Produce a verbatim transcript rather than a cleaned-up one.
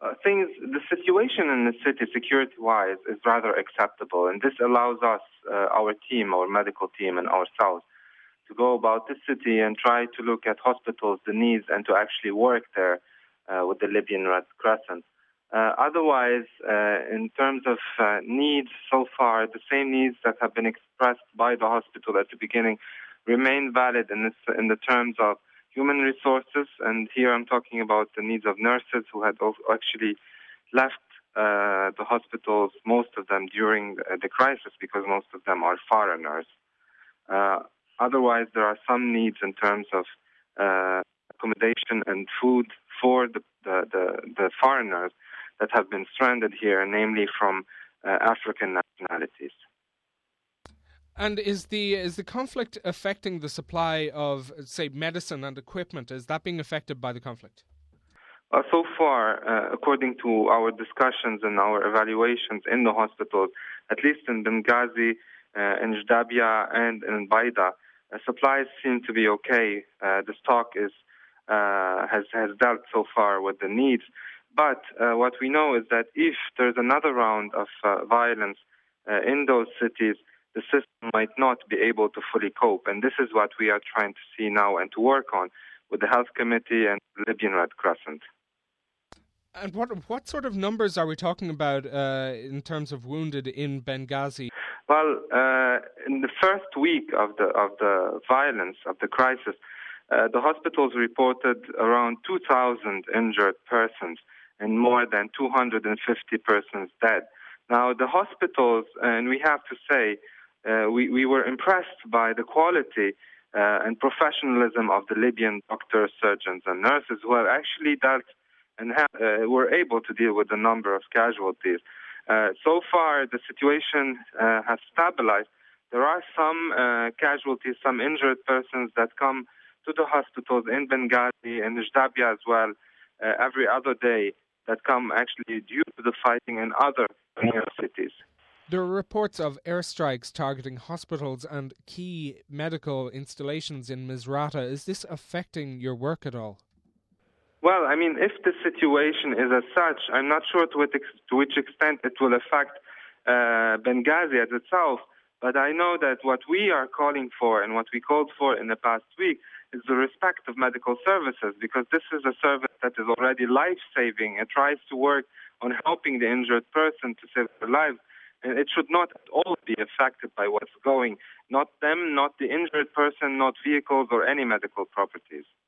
Uh, things, the situation in the city, security-wise, is rather acceptable, and this allows us, uh, our team, our medical team, and ourselves to go about the city and try to look at hospitals, the needs, and to actually work there uh, with the Libyan Red Crescent. Uh, otherwise, uh, in terms of uh, needs so far, the same needs that have been expressed by the hospital at the beginning remain valid in, this, in the terms of human resources, and here I'm talking about the needs of nurses who had actually left uh, the hospitals, most of them during the, the crisis, because most of them are foreigners. Uh, otherwise, there are some needs in terms of uh, accommodation and food for the, the, the, the foreigners that have been stranded here, namely from uh, African nationalities. And is the is the conflict affecting the supply of, say, medicine and equipment? Is that being affected by the conflict? Uh, so far, uh, according to our discussions and our evaluations in the hospitals, at least in Benghazi, uh, in Jdabiya, and in Baida, uh, supplies seem to be okay. Uh, the stock is uh, has has dealt so far with the needs. But uh, what we know is that if there's another round of uh, violence uh, in those cities, the system might not be able to fully cope. And this is what we are trying to see now and to work on with the Health Committee and the Libyan Red Crescent. And what what sort of numbers are we talking about uh, in terms of wounded in Benghazi? Well, uh, in the first week of the of the violence, of the crisis, uh, the hospitals reported around two thousand injured persons and more than two hundred fifty persons dead. Now, the hospitals, and we have to say, Uh, we, we were impressed by the quality uh, and professionalism of the Libyan doctors, surgeons, and nurses who have actually dealt and have, uh, were able to deal with the number of casualties. Uh, so far, the situation uh, has stabilized. There are some uh, casualties, some injured persons that come to the hospitals in Benghazi and Jdabiya as well uh, every other day that come actually due to the fighting in other near cities. There are reports of airstrikes targeting hospitals and key medical installations in Misrata. Is this affecting your work at all? Well, I mean, if the situation is as such, I'm not sure to which, ex- to which extent it will affect uh, Benghazi as itself, but I know that what we are calling for and what we called for in the past week is the respect of medical services, because this is a service that is already life-saving and tries to work on helping the injured person to save their lives. And it should not at all be affected by what's going, not them, not the injured person, not vehicles or any medical properties.